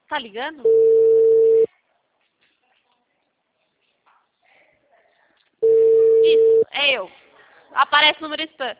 Tá ligando? Isso, é eu. Aparece o número spam.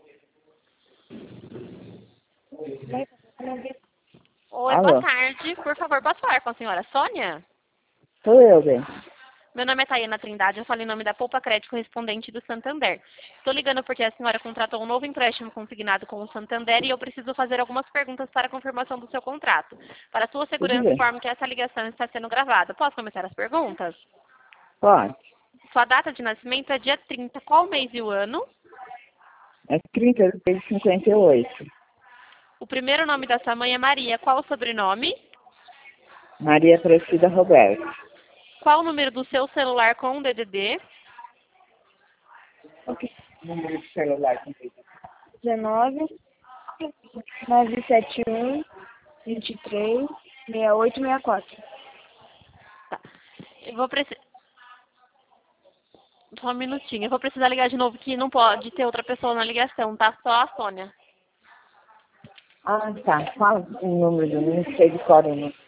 Oi, boa Alô? tarde. Por favor, posso falar com a senhora Sônia? Sou eu, bem. Meu nome é Tayana Trindade, eu falo em nome da Poupa Crédito correspondente do Santander. Estou ligando porque a senhora contratou um novo empréstimo consignado com o Santander e eu preciso fazer algumas perguntas para a confirmação do seu contrato. Para sua Tudo segurança, bem. informo que essa ligação está sendo gravada. Posso começar as perguntas? Pode. Sua data de nascimento é dia 30. Qual mês e o ano? É 30 de 58. O primeiro nome da sua mãe é Maria. Qual o sobrenome? Maria Aparecida Roberto. Qual o número do seu celular com o DDD? Número de celular. 19 971 23 6864. Tá. Eu vou precisar... Só um minutinho. Eu vou precisar ligar de novo que não pode ter outra pessoa na ligação, tá? Só a Sônia. Ah, tá. Fala o número do não sei de cor, não.